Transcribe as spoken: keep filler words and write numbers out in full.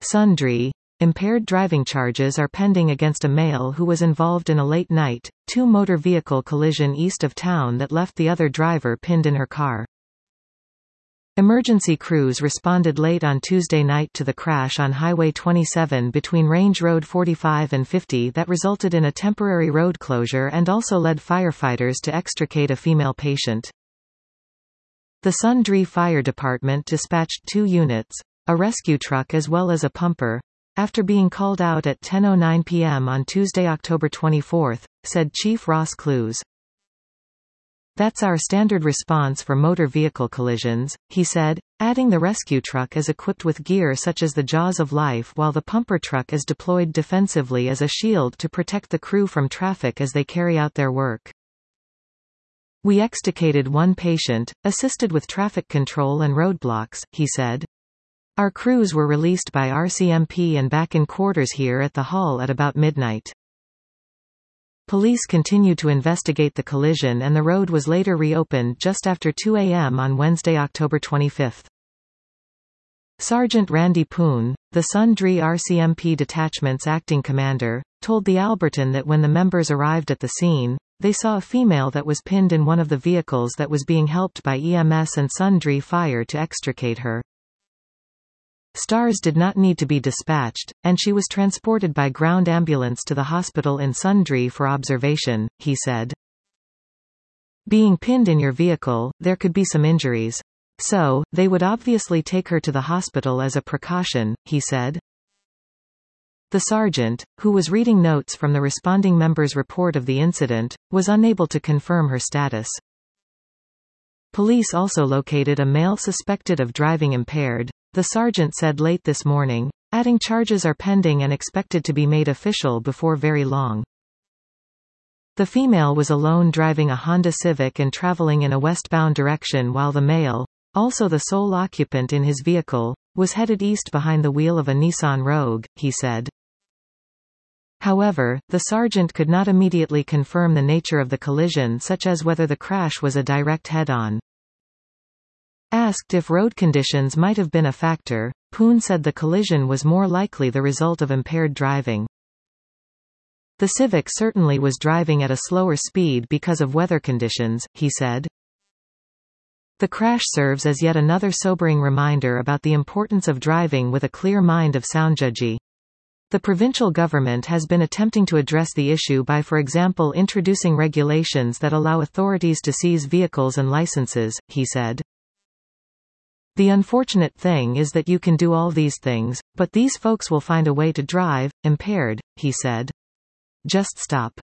Sundry. Impaired driving charges are pending against a male who was involved in a late-night, two-motor vehicle collision east of town that left the other driver pinned in her car. Emergency crews responded late on Tuesday night to the crash on Highway twenty-seven between Range Road forty-five and fifty that resulted in a temporary road closure and also led firefighters to extricate a female patient. The Sundry Fire Department dispatched two units, a rescue truck as well as a pumper, after being called out at ten oh nine p m on Tuesday, October twenty-fourth, said Chief Ross Clues. "That's our standard response for motor vehicle collisions," he said, adding the rescue truck is equipped with gear such as the Jaws of Life while the pumper truck is deployed defensively as a shield to protect the crew from traffic as they carry out their work. "We extricated one patient, assisted with traffic control and roadblocks," he said. "Our crews were released by R C M P and back in quarters here at the Hall at about midnight." Police continued to investigate the collision and the road was later reopened just after two a m on Wednesday, October twenty-fifth. Sergeant Randy Poon, the Sundry R C M P detachment's acting commander, told the Alberton that when the members arrived at the scene, they saw a female that was pinned in one of the vehicles that was being helped by E M S and Sundry Fire to extricate her. Stars did not need to be dispatched, and she was transported by ground ambulance to the hospital in Sundry for observation, he said. "Being pinned in your vehicle, there could be some injuries. So, they would obviously take her to the hospital as a precaution," he said. The sergeant, who was reading notes from the responding member's report of the incident, was unable to confirm her status. Police also located a male suspected of driving impaired, the sergeant said late this morning, adding charges are pending and expected to be made official before very long. The female was alone driving a Honda Civic and traveling in a westbound direction while the male, also the sole occupant in his vehicle, was headed east behind the wheel of a Nissan Rogue, he said. However, the sergeant could not immediately confirm the nature of the collision, such as whether the crash was a direct head-on. Asked if road conditions might have been a factor, Poon said the collision was more likely the result of impaired driving. The Civic certainly was driving at a slower speed because of weather conditions, he said. The crash serves as yet another sobering reminder about the importance of driving with a clear mind of soundjudge. The provincial government has been attempting to address the issue by, for example, introducing regulations that allow authorities to seize vehicles and licenses, he said. The unfortunate thing is that you can do all these things, but these folks will find a way to drive, impaired, he said. Just stop.